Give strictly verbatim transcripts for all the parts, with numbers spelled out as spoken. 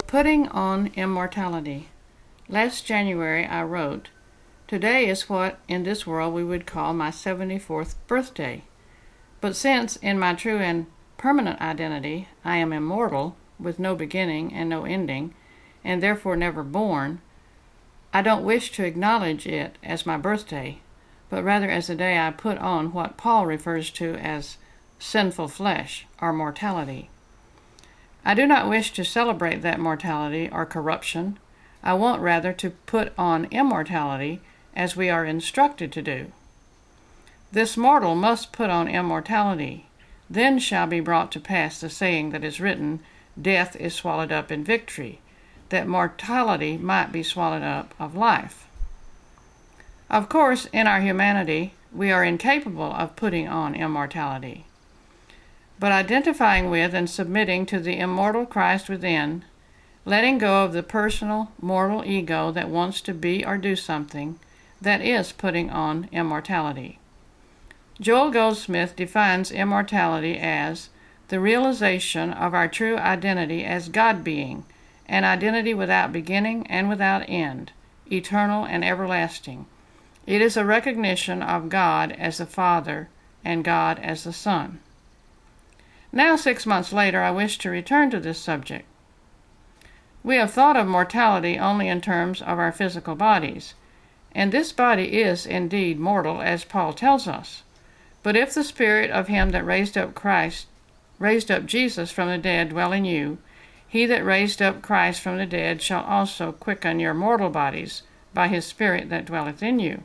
Putting on immortality. Last January I wrote, "Today is what in this world we would call my seventy-fourth birthday. But since in my true and permanent identity I am immortal, with no beginning and no ending, and therefore never born, I don't wish to acknowledge it as my birthday, but rather as the day I put on what Paul refers to as sinful flesh, or mortality. I do not wish to celebrate that mortality or corruption. I want rather to put on immortality as we are instructed to do. This mortal must put on immortality. Then shall be brought to pass the saying that is written, Death is swallowed up in victory, that mortality might be swallowed up of life. Of course, in our humanity, we are incapable of putting on immortality. But identifying with and submitting to the immortal Christ within, letting go of the personal, mortal ego that wants to be or do something, that is putting on immortality. Joel Goldsmith defines immortality as the realization of our true identity as God-being, an identity without beginning and without end, eternal and everlasting. It is a recognition of God as the Father and God as the Son. Now, six months later, I wish to return to this subject. We have thought of mortality only in terms of our physical bodies, and this body is indeed mortal, as Paul tells us. But if the Spirit of him that raised up Christ, raised up Jesus from the dead dwell in you, he that raised up Christ from the dead shall also quicken your mortal bodies by his Spirit that dwelleth in you.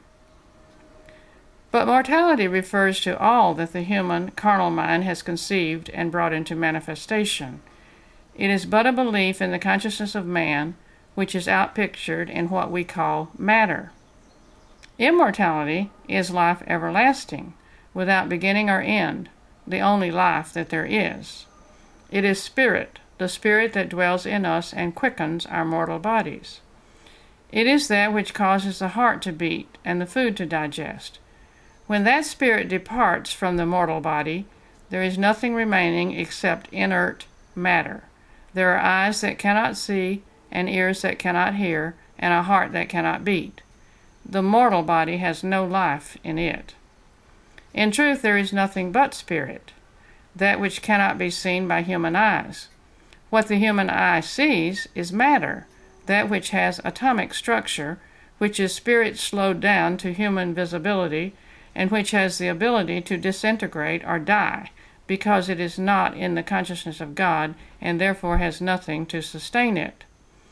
But mortality refers to all that the human carnal mind has conceived and brought into manifestation. It is but a belief in the consciousness of man, which is outpictured in what we call matter. Immortality is life everlasting, without beginning or end, the only life that there is. It is spirit, the spirit that dwells in us and quickens our mortal bodies. It is that which causes the heart to beat and the food to digest. When that spirit departs from the mortal body, there is nothing remaining except inert matter. There are eyes that cannot see, and ears that cannot hear, and a heart that cannot beat. The mortal body has no life in it. In truth, there is nothing but spirit, that which cannot be seen by human eyes. What the human eye sees is matter, that which has atomic structure, which is spirit slowed down to human visibility, and which has the ability to disintegrate or die, because it is not in the consciousness of God, and therefore has nothing to sustain it.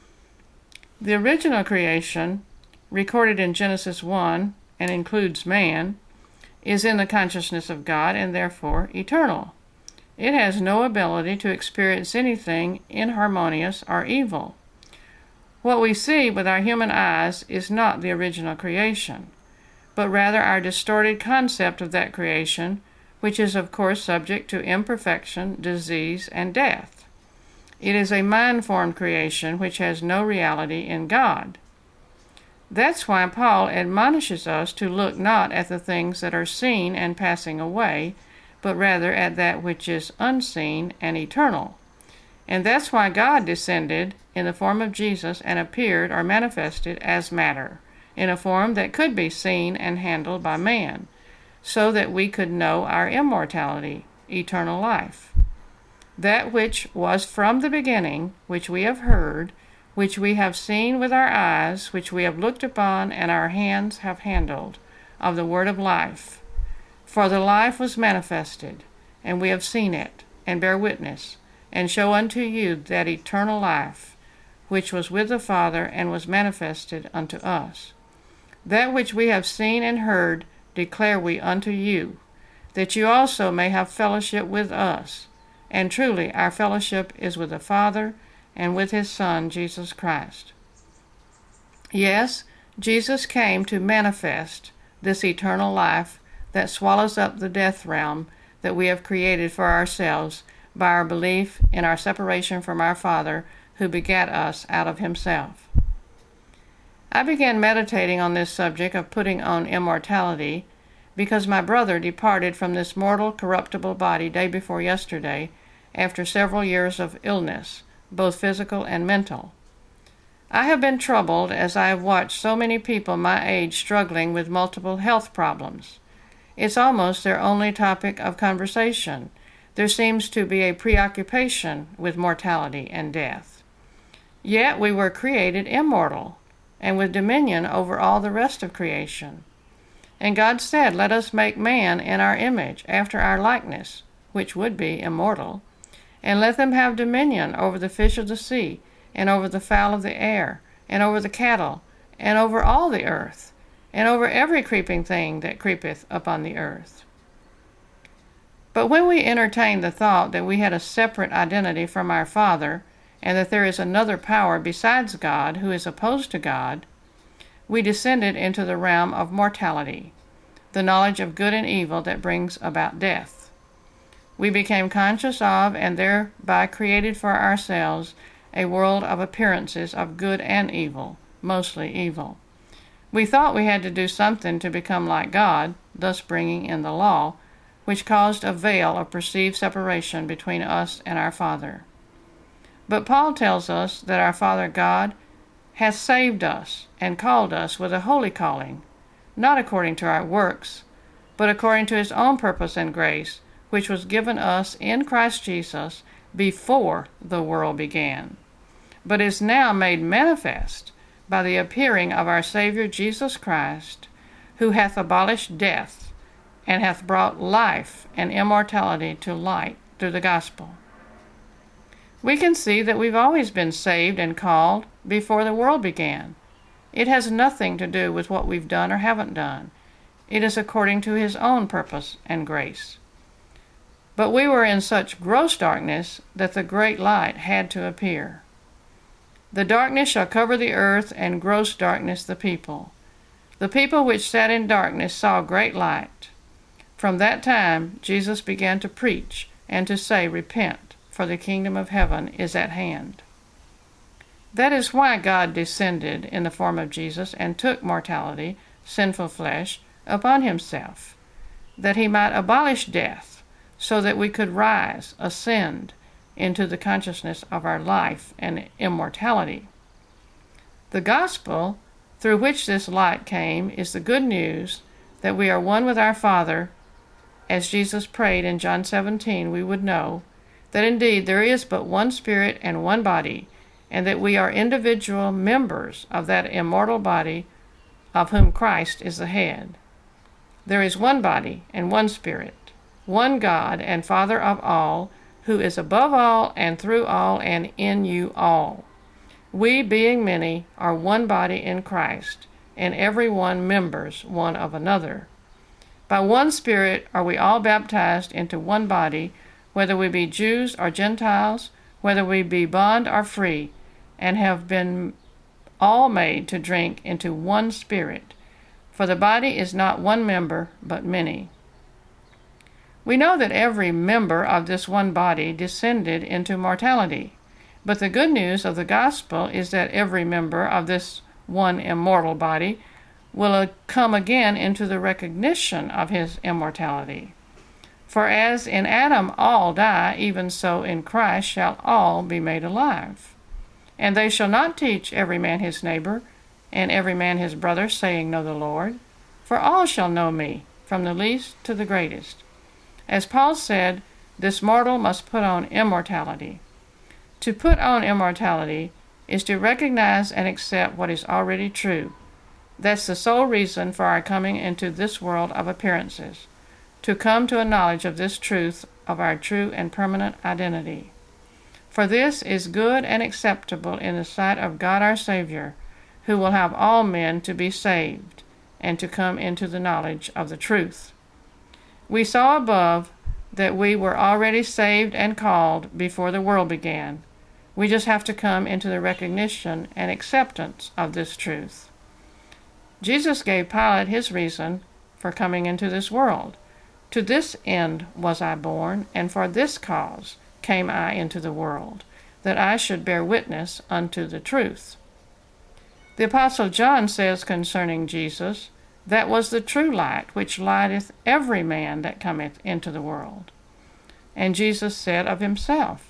The original creation, recorded in Genesis one, and includes man, is in the consciousness of God, and therefore eternal. It has no ability to experience anything inharmonious or evil. What we see with our human eyes is not the original creation, but rather our distorted concept of that creation, which is of course subject to imperfection, disease, and death. It is a mind-formed creation which has no reality in God. That's why Paul admonishes us to look not at the things that are seen and passing away, but rather at that which is unseen and eternal. And that's why God descended in the form of Jesus and appeared or manifested as matter, in a form that could be seen and handled by man, so that we could know our immortality, eternal life. That which was from the beginning, which we have heard, which we have seen with our eyes, which we have looked upon, and our hands have handled, of the word of life. For the life was manifested, and we have seen it, and bear witness, and show unto you that eternal life, which was with the Father, and was manifested unto us. That which we have seen and heard declare we unto you, that you also may have fellowship with us. And truly our fellowship is with the Father and with his Son, Jesus Christ. Yes, Jesus came to manifest this eternal life that swallows up the death realm that we have created for ourselves by our belief in our separation from our Father, who begat us out of himself. I began meditating on this subject of putting on immortality because my brother departed from this mortal, corruptible body day before yesterday after several years of illness, both physical and mental. I have been troubled as I have watched so many people my age struggling with multiple health problems. It's almost their only topic of conversation. There seems to be a preoccupation with mortality and death. Yet we were created immortal, and with dominion over all the rest of creation. And God said, "Let us make man in our image, after our likeness," which would be immortal, "and let them have dominion over the fish of the sea, and over the fowl of the air, and over the cattle, and over all the earth, and over every creeping thing that creepeth upon the earth." But when we entertained the thought that we had a separate identity from our Father, and that there is another power besides God who is opposed to God, we descended into the realm of mortality, the knowledge of good and evil that brings about death. We became conscious of and thereby created for ourselves a world of appearances of good and evil, mostly evil. We thought we had to do something to become like God, thus bringing in the law, which caused a veil of perceived separation between us and our Father. But Paul tells us that our Father God hath saved us and called us with a holy calling, not according to our works, but according to his own purpose and grace, which was given us in Christ Jesus before the world began, but is now made manifest by the appearing of our Savior Jesus Christ, who hath abolished death, and hath brought life and immortality to light through the gospel. We can see that we've always been saved and called before the world began. It has nothing to do with what we've done or haven't done. It is according to his own purpose and grace. But we were in such gross darkness that the great light had to appear. The darkness shall cover the earth, and gross darkness the people. The people which sat in darkness saw great light. From that time Jesus began to preach and to say, "Repent, for the kingdom of heaven is at hand." That is why God descended in the form of Jesus and took mortality, sinful flesh, upon himself, that he might abolish death, so that we could rise, ascend, into the consciousness of our life and immortality. The gospel through which this light came is the good news that we are one with our Father, as Jesus prayed in John seventeen we would know that indeed there is but one Spirit and one body, and that we are individual members of that immortal body of whom Christ is the head. There is one body and one Spirit, one God and Father of all, who is above all and through all and in you all. We, being many, are one body in Christ, and every one members one of another. By one Spirit are we all baptized into one body, whether we be Jews or Gentiles, whether we be bond or free, and have been all made to drink into one Spirit. For the body is not one member, but many. We know that every member of this one body descended into mortality, but the good news of the gospel is that every member of this one immortal body will come again into the recognition of his immortality. For as in Adam all die, even so in Christ shall all be made alive. And they shall not teach every man his neighbor, and every man his brother, saying, Know the Lord. For all shall know me, from the least to the greatest. As Paul said, this mortal must put on immortality. To put on immortality is to recognize and accept what is already true. That's the sole reason for our coming into this world of appearances, to come to a knowledge of this truth of our true and permanent identity. For this is good and acceptable in the sight of God our Savior, who will have all men to be saved and to come into the knowledge of the truth. We saw above that we were already saved and called before the world began. We just have to come into the recognition and acceptance of this truth. Jesus gave Pilate his reason for coming into this world. To this end was I born, and for this cause came I into the world, that I should bear witness unto the truth. The Apostle John says concerning Jesus, That was the true light, which lighteth every man that cometh into the world. And Jesus said of himself,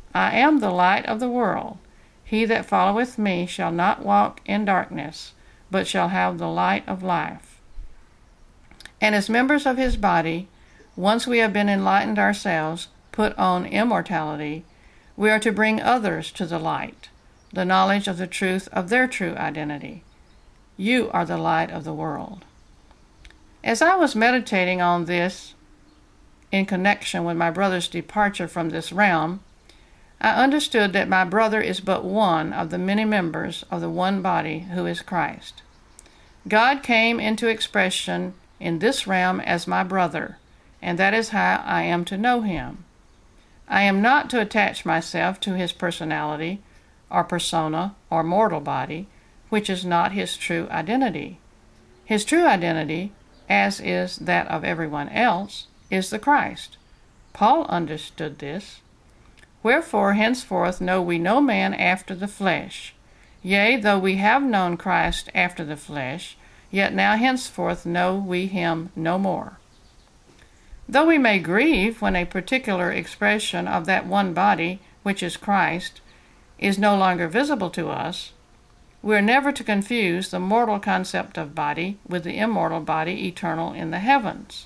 I am the light of the world. He that followeth me shall not walk in darkness, but shall have the light of life. And as members of his body, once we have been enlightened ourselves, put on immortality, we are to bring others to the light, the knowledge of the truth of their true identity. You are the light of the world. As I was meditating on this in connection with my brother's departure from this realm, I understood that my brother is but one of the many members of the one body who is Christ. God came into expression in this realm as my brother, and that is how I am to know him. I am not to attach myself to his personality or persona or mortal body, which is not his true identity. His true identity, as is that of everyone else, is the Christ. Paul understood this. Wherefore henceforth know we no man after the flesh. Yea, though we have known Christ after the flesh, yet now henceforth know we him no more. Though we may grieve when a particular expression of that one body, which is Christ, is no longer visible to us, we are never to confuse the mortal concept of body with the immortal body eternal in the heavens.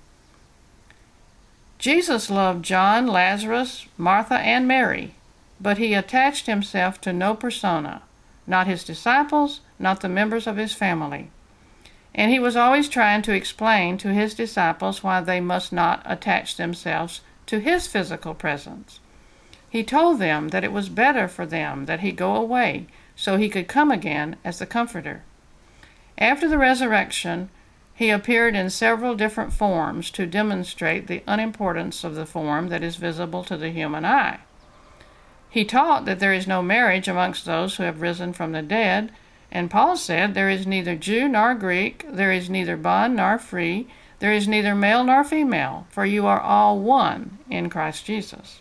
Jesus loved John, Lazarus, Martha, and Mary, but he attached himself to no persona, not his disciples, not the members of his family. And he was always trying to explain to his disciples why they must not attach themselves to his physical presence. He told them that it was better for them that he go away so he could come again as the Comforter. After the resurrection, he appeared in several different forms to demonstrate the unimportance of the form that is visible to the human eye. He taught that there is no marriage amongst those who have risen from the dead, and Paul said, there is neither Jew nor Greek, there is neither bond nor free, there is neither male nor female, for you are all one in Christ Jesus.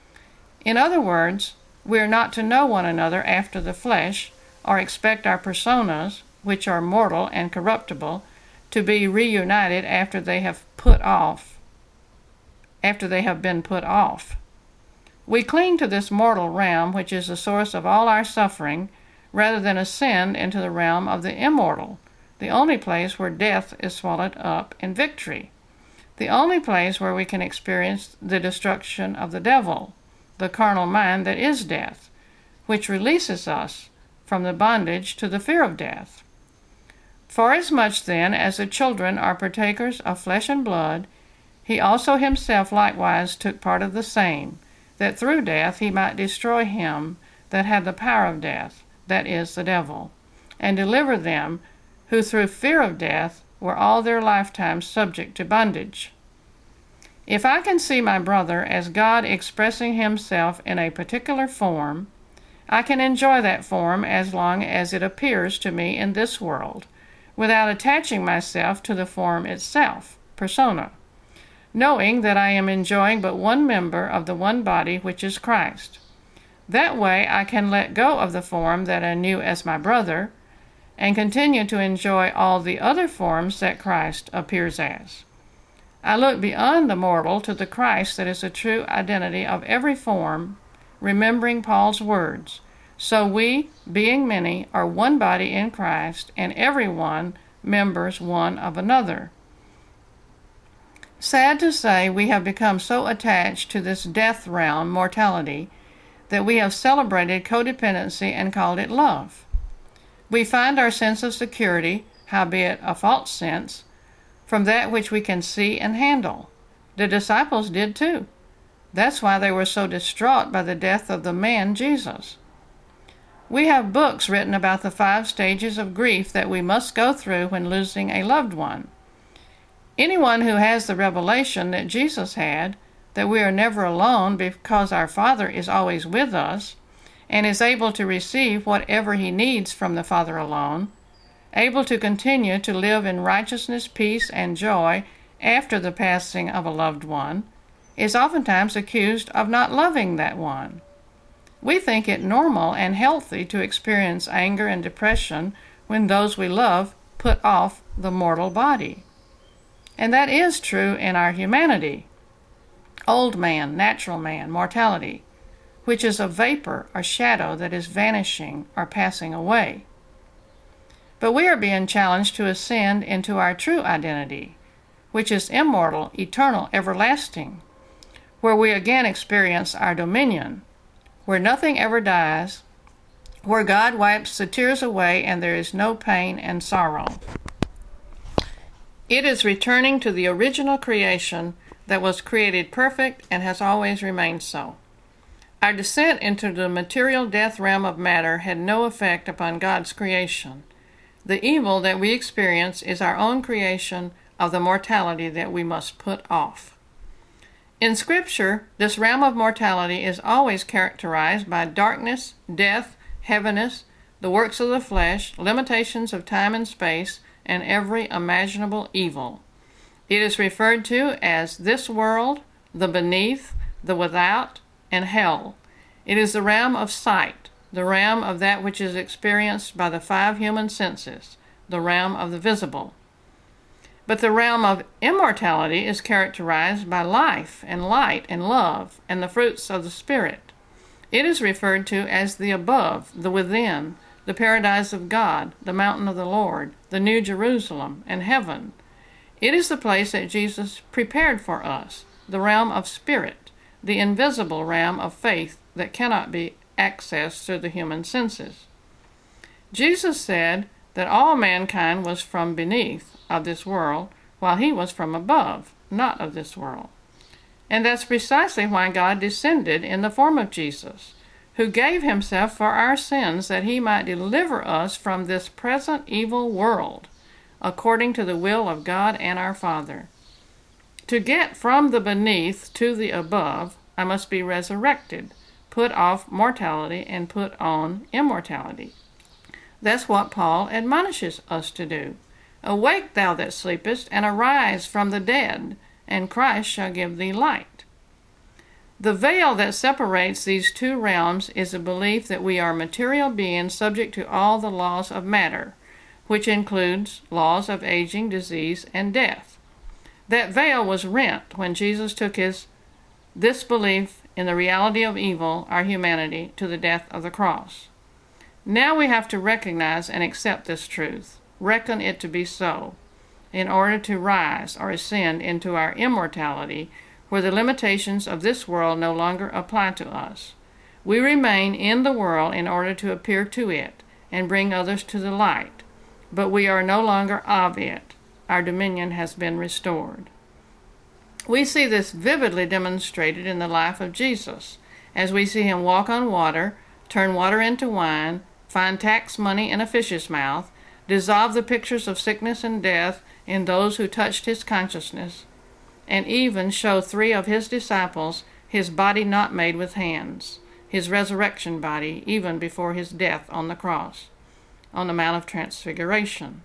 In other words, we are not to know one another after the flesh, or expect our personas, which are mortal and corruptible, to be reunited after they have put off, after they have been put off. We cling to this mortal realm, which is the source of all our suffering, rather than ascend into the realm of the immortal, the only place where death is swallowed up in victory, the only place where we can experience the destruction of the devil, the carnal mind that is death, which releases us from the bondage to the fear of death. Forasmuch then as the children are partakers of flesh and blood, he also himself likewise took part of the same, that through death he might destroy him that had the power of death, that is, the devil, and deliver them who through fear of death were all their lifetime subject to bondage. If I can see my brother as God expressing himself in a particular form, I can enjoy that form as long as it appears to me in this world, without attaching myself to the form itself, persona, knowing that I am enjoying but one member of the one body which is Christ. That way I can let go of the form that I knew as my brother, and continue to enjoy all the other forms that Christ appears as. I look beyond the mortal to the Christ that is the true identity of every form, remembering Paul's words, so we, being many, are one body in Christ, and every one members one of another. Sad to say, we have become so attached to this death realm, mortality, that we have celebrated codependency and called it love. We find our sense of security, howbeit a false sense, from that which we can see and handle. The disciples did too. That's why they were so distraught by the death of the man Jesus. We have books written about the five stages of grief that we must go through when losing a loved one. Anyone who has the revelation that Jesus had, that we are never alone because our Father is always with us, and is able to receive whatever he needs from the Father alone, able to continue to live in righteousness, peace, and joy after the passing of a loved one, is oftentimes accused of not loving that one. We think it normal and healthy to experience anger and depression when those we love put off the mortal body. And that is true in our humanity. Old man, natural man, mortality, which is a vapor or shadow that is vanishing or passing away. But we are being challenged to ascend into our true identity, which is immortal, eternal, everlasting, where we again experience our dominion, where nothing ever dies, where God wipes the tears away and there is no pain and sorrow. It is returning to the original creation that was created perfect and has always remained so. Our descent into the material death realm of matter had no effect upon God's creation. The evil that we experience is our own creation of the mortality that we must put off. In Scripture, this realm of mortality is always characterized by darkness, death, heaviness, the works of the flesh, limitations of time and space, and every imaginable evil. It is referred to as this world, the beneath, the without, and hell. It is the realm of sight, the realm of that which is experienced by the five human senses, the realm of the visible. But the realm of immortality is characterized by life and light and love and the fruits of the Spirit. It is referred to as the above, the within, the paradise of God, the mountain of the Lord, the New Jerusalem, and heaven. It is the place that Jesus prepared for us, the realm of spirit, the invisible realm of faith that cannot be accessed through the human senses. Jesus said that all mankind was from beneath of this world, while he was from above, not of this world. And that's precisely why God descended in the form of Jesus, who gave himself for our sins that he might deliver us from this present evil world, according to the will of God and our Father. To get from the beneath to the above, I must be resurrected, put off mortality, and put on immortality. That's what Paul admonishes us to do. Awake, thou that sleepest, and arise from the dead, and Christ shall give thee light. The veil that separates these two realms is a belief that we are material beings subject to all the laws of matter, which includes laws of aging, disease, and death. That veil was rent when Jesus took his this belief in the reality of evil, our humanity, to the death of the cross. Now we have to recognize and accept this truth, reckon it to be so, in order to rise or ascend into our immortality, where the limitations of this world no longer apply to us. We remain in the world in order to appear to it and bring others to the light, but we are no longer of it. Our dominion has been restored. We see this vividly demonstrated in the life of Jesus, as we see him walk on water, turn water into wine, find tax money in a fish's mouth, dissolve the pictures of sickness and death in those who touched his consciousness, and even show three of his disciples his body not made with hands, his resurrection body, even before his death on the cross, on the Mount of Transfiguration.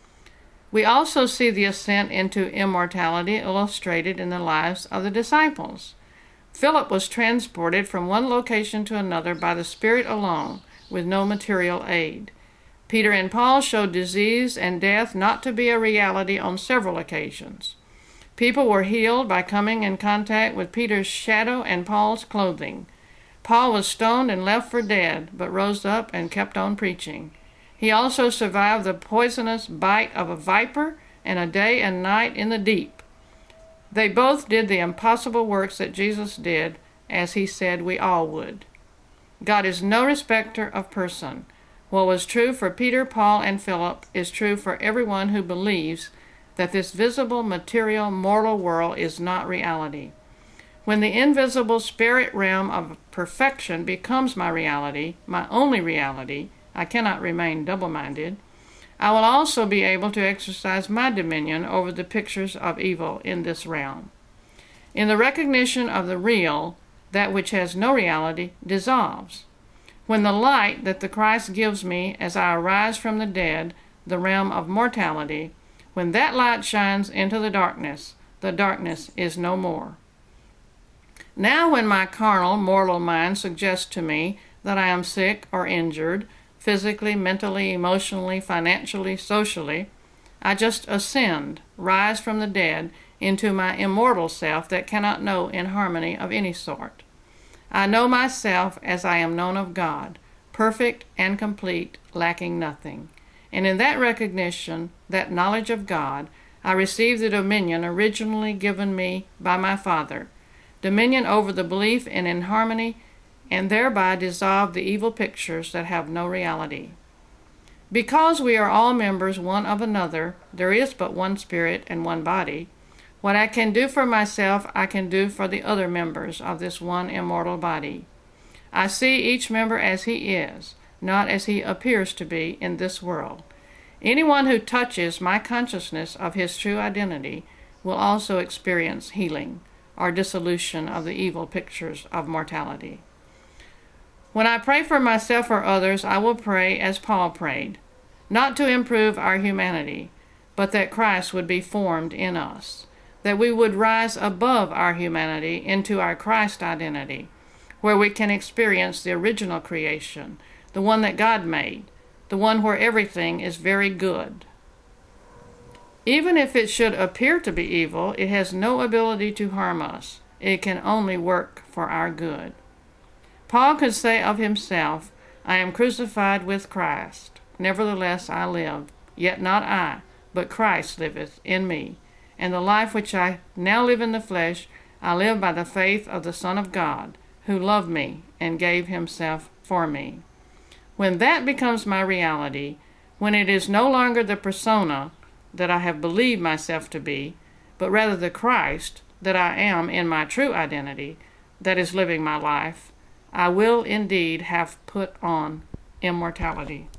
We also see the ascent into immortality illustrated in the lives of the disciples. Philip was transported from one location to another by the Spirit alone, with no material aid. Peter and Paul showed disease and death not to be a reality on several occasions. People were healed by coming in contact with Peter's shadow and Paul's clothing. Paul was stoned and left for dead, but rose up and kept on preaching. He also survived the poisonous bite of a viper and a day and night in the deep. They both did the impossible works that Jesus did, as he said we all would. God is no respecter of person. What was true for Peter, Paul, and Philip is true for everyone who believes that this visible, material, mortal world is not reality. When the invisible spirit realm of perfection becomes my reality, my only reality, I cannot remain double-minded. I will also be able to exercise my dominion over the pictures of evil in this realm. In the recognition of the real, that which has no reality dissolves. When the light that the Christ gives me as I arise from the dead, the realm of mortality, when that light shines into the darkness, the darkness is no more. Now when my carnal, mortal mind suggests to me that I am sick or injured, physically, mentally, emotionally, financially, socially, I just ascend, rise from the dead, into my immortal self that cannot know inharmony of any sort. I know myself as I am known of God, perfect and complete, lacking nothing. And in that recognition, that knowledge of God, I receive the dominion originally given me by my Father, dominion over the belief in inharmony, and thereby dissolve the evil pictures that have no reality. Because we are all members one of another, there is but one spirit and one body. What I can do for myself, I can do for the other members of this one immortal body. I see each member as he is, not as he appears to be in this world. Anyone who touches my consciousness of his true identity will also experience healing or dissolution of the evil pictures of mortality. When I pray for myself or others, I will pray as Paul prayed, not to improve our humanity, but that Christ would be formed in us, that we would rise above our humanity into our Christ identity, where we can experience the original creation, the one that God made, the one where everything is very good. Even if it should appear to be evil, it has no ability to harm us. It can only work for our good. Paul could say of himself, I am crucified with Christ. Nevertheless I live, yet not I, but Christ liveth in me. And the life which I now live in the flesh, I live by the faith of the Son of God, who loved me and gave himself for me. When that becomes my reality, when it is no longer the persona that I have believed myself to be, but rather the Christ that I am in my true identity that is living my life, I will indeed have put on immortality.